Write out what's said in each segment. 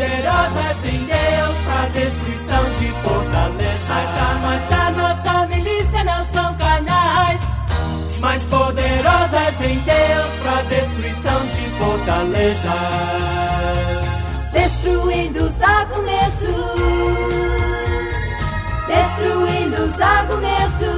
poderosas em Deus para destruição de fortalezas. As armas da nossa milícia não são carnais, mas poderosas em Deus para destruição de fortalezas. Destruindo os argumentos, destruindo os argumentos,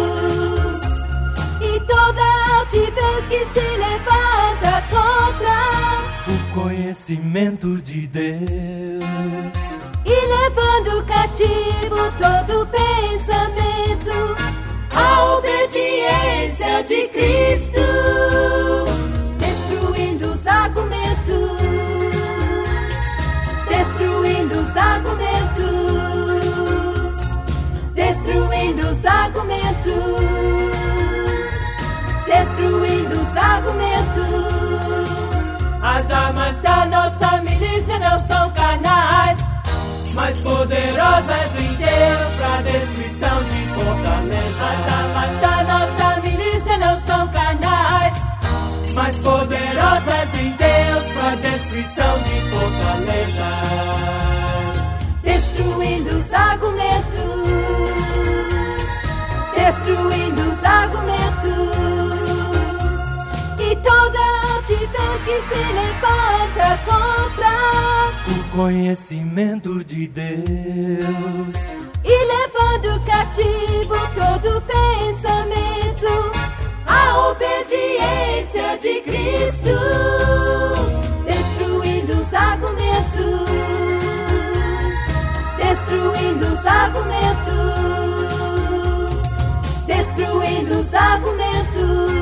e toda altivez que se levanta contra o conhecimento de Deus, e levando cativo todo pensamento à obediência de Cristo. Destruindo os argumentos, destruindo os argumentos, destruindo os argumentos, destruindo os argumentos. As armas da nossa milícia não são carnais, mas poderosas em Deus para destruição de fortalezas. As armas da nossa milícia não são carnais, mas poderosas em Deus para destruição de fortalezas. Destruindo os argumentos, destruindo os argumentos, e toda altivez que se levanta contra o conhecimento de Deus, e levando cativo todo pensamento à obediência de Cristo. Destruindo os argumentos, destruindo os argumentos, destruindo os argumentos,